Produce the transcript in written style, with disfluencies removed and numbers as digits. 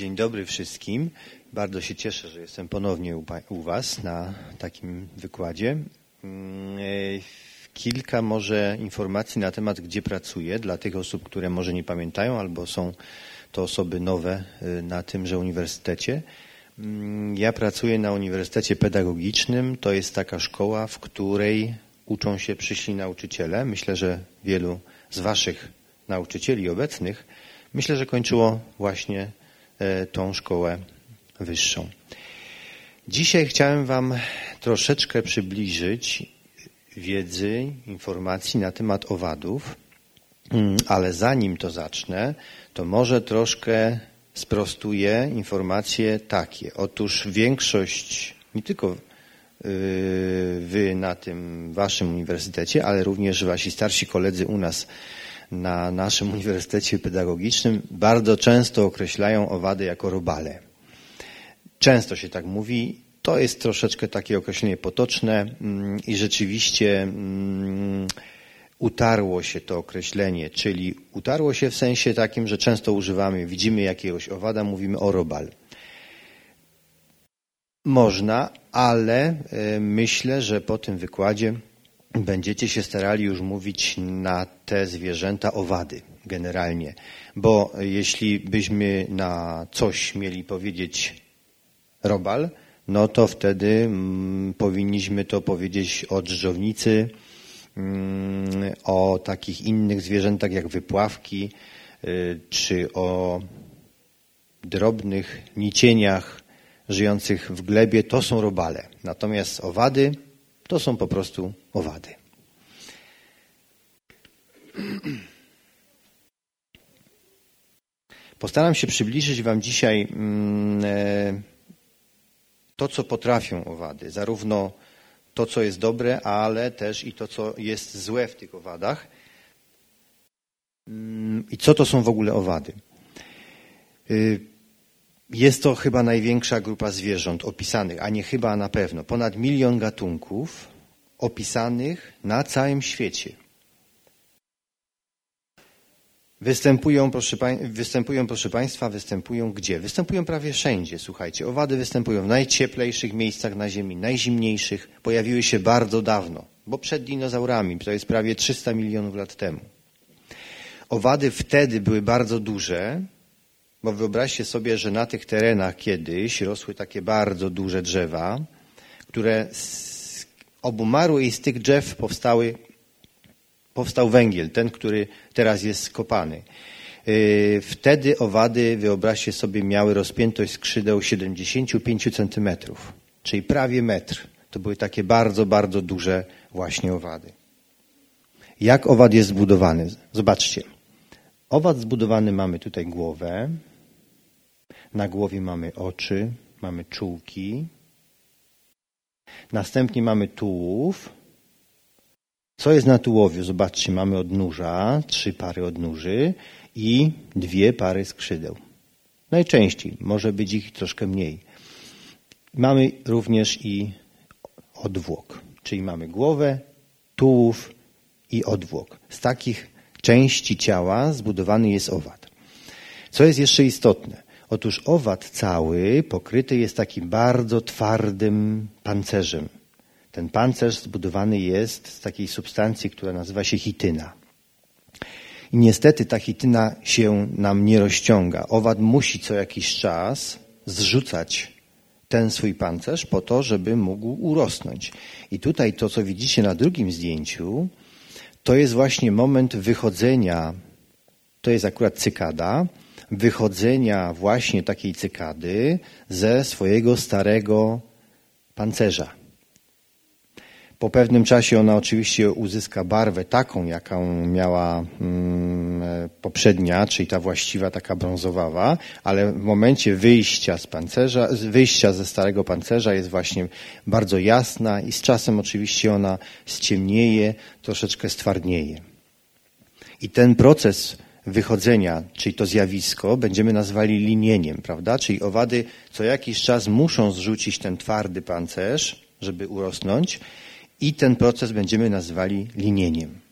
Dzień dobry wszystkim. Bardzo się cieszę, że jestem ponownie u Was na takim wykładzie. Kilka może informacji na temat, gdzie pracuję, dla tych osób, które może nie pamiętają, albo są to osoby nowe na tymże uniwersytecie. Ja pracuję na Uniwersytecie Pedagogicznym. To jest taka szkoła, w której uczą się przyszli nauczyciele. Myślę, że wielu z Waszych nauczycieli obecnych, myślę, że kończyło właśnie tą szkołę wyższą. Dzisiaj chciałem Wam troszeczkę przybliżyć wiedzy, informacji na temat owadów, ale zanim to zacznę, to może troszkę sprostuję informacje takie. Otóż większość, nie tylko Wy na tym Waszym uniwersytecie, ale również Wasi starsi koledzy u nas na naszym Uniwersytecie Pedagogicznym bardzo często określają owady jako robale. Często się tak mówi. To jest troszeczkę takie określenie potoczne i rzeczywiście utarło się to określenie, czyli utarło się w sensie takim, że często używamy, widzimy jakiegoś owada, mówimy o robal. Można, ale myślę, że po tym wykładzie będziecie się starali już mówić na te zwierzęta owady generalnie, bo jeśli byśmy na coś mieli powiedzieć robal, no to wtedy powinniśmy to powiedzieć o drżownicy, o takich innych zwierzętach jak wypławki, czy o drobnych nicieniach żyjących w glebie. To są robale. Natomiast owady to są po prostu owady. Postaram się przybliżyć Wam dzisiaj to, co potrafią owady. Zarówno to, co jest dobre, ale też i to, co jest złe w tych owadach. I co to są w ogóle owady? Jest to chyba największa grupa zwierząt opisanych, a nie chyba, a na pewno. Ponad 1 000 000 gatunków opisanych na całym świecie. Występują, proszę Państwa, gdzie? Występują prawie wszędzie, słuchajcie. Owady występują w najcieplejszych miejscach na Ziemi, najzimniejszych. Pojawiły się bardzo dawno, bo przed dinozaurami, to jest prawie 300 milionów lat temu. Owady wtedy były bardzo duże, bo wyobraźcie sobie, że na tych terenach kiedyś rosły takie bardzo duże drzewa, które obumarły i z tych drzew powstał węgiel, ten, który teraz jest kopany. Wtedy owady, wyobraźcie sobie, miały rozpiętość skrzydeł 75 centymetrów, czyli prawie metr. To były takie bardzo, bardzo duże właśnie owady. Jak owad jest zbudowany? Zobaczcie. Owad zbudowany, mamy tutaj głowę, na głowie mamy oczy, mamy czułki, następnie mamy tułów. Co jest na tułowiu? Zobaczcie, mamy odnóża, 3 pary odnóży i 2 pary skrzydeł. Najczęściej, może być ich troszkę mniej. Mamy również i odwłok, czyli mamy głowę, tułów i odwłok. Z takich części ciała zbudowany jest owad. Co jest jeszcze istotne? Otóż owad cały pokryty jest takim bardzo twardym pancerzem. Ten pancerz zbudowany jest z takiej substancji, która nazywa się chityna. I niestety ta chityna się nam nie rozciąga. Owad musi co jakiś czas zrzucać ten swój pancerz po to, żeby mógł urosnąć. I tutaj to, co widzicie na drugim zdjęciu, to jest właśnie moment wychodzenia, to jest akurat cykada, wychodzenia właśnie takiej cykady ze swojego starego pancerza. Po pewnym czasie ona oczywiście uzyska barwę taką, jaką miała poprzednia, czyli ta właściwa, taka brązowawa, ale w momencie wyjścia ze starego pancerza jest właśnie bardzo jasna i z czasem oczywiście ona ściemnieje, troszeczkę stwardnieje. I ten proces wychodzenia, czyli to zjawisko, będziemy nazwali linieniem, prawda? Czyli owady co jakiś czas muszą zrzucić ten twardy pancerz, żeby urosnąć, i ten proces będziemy nazwali linieniem.